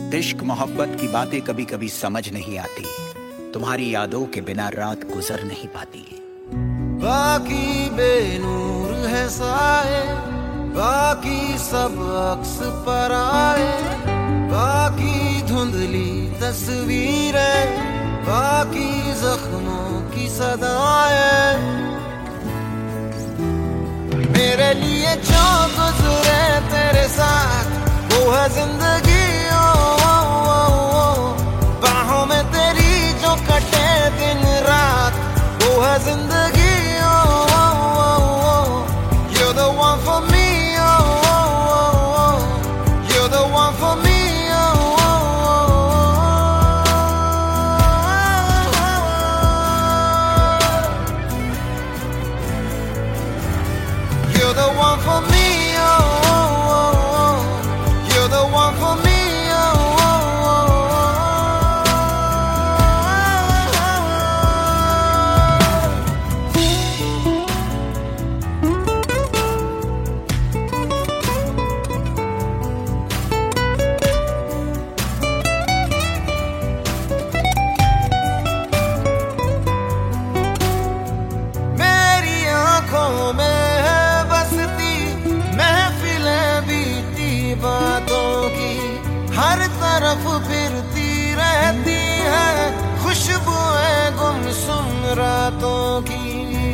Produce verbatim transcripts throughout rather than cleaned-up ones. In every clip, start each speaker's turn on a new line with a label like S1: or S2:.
S1: इश्क मोहब्बत की बातें कभी कभी समझ नहीं आती, तुम्हारी यादों के बिना रात गुजर नहीं पाती।
S2: बाकी बेनूर है साए, बाकी सब अक्स पर आए, बाकी धुंधली तस्वीरें, बाकी जख्मों की सदाएं। मेरे लिए जो गुजरे तेरे साथ वो है जिंदगी। ओ, ओ, ओ, ओ, बाहों में तेरी जो कटे दिन रात वो है जिंदगी। ओ, ओ, ओ, ओ, you're the one for me. Oh, oh, oh, oh, you're the one for me. Oh, oh, oh, oh, you're the one for me. हर तरफ फिरती रहती है खुशबुएं गुमसुम रातों की।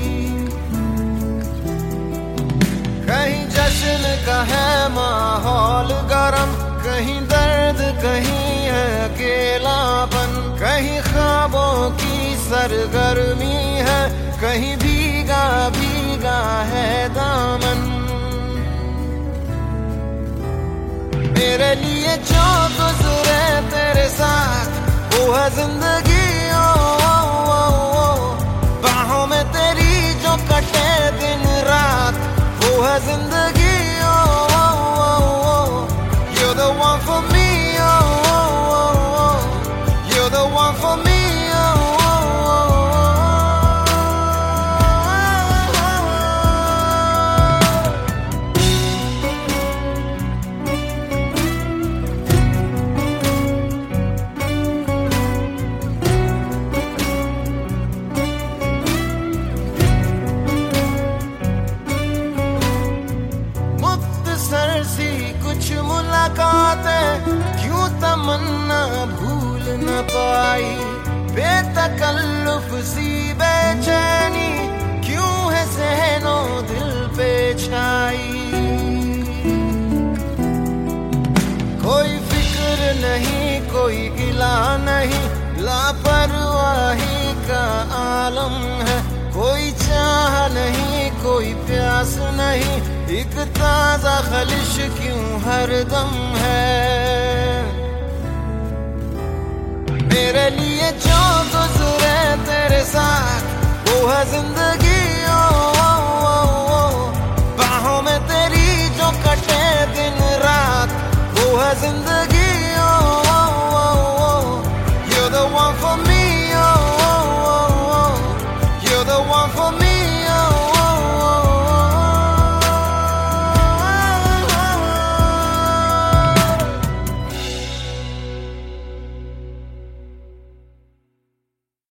S2: कहीं जश्न का है माहौल गरम, कहीं दर्द कहीं है अकेलापन, कहीं ख्वाबों की सरगर्मी है, कहीं भीगा भीगा है दामन। मेरे लिए जो गुजरे तेरे साथ वो है जिंदगी। ओ, ओ, ओ, ओ, बाहों में तेरी जो कटे दिन रात वो है जिंदगी। ओ, ओ, ओ, ओ, you're the one for me. O, O, O, O, you're the one for me. कुछ मुलाकातें क्यों तमन्ना भूल न पाई, बेतकल्लुफ सी बेचैनी क्यों है ज़हनो दिल पे छाई। कोई फिक्र नहीं कोई गिला नहीं, लापरवाही का आलम है, कोई चाह नहीं कोई प्यास नहीं, एक ताजा खलिश क्यों हरदम है। मेरे लिए जो गुजरे तेरे साथ वो है जिंदगी।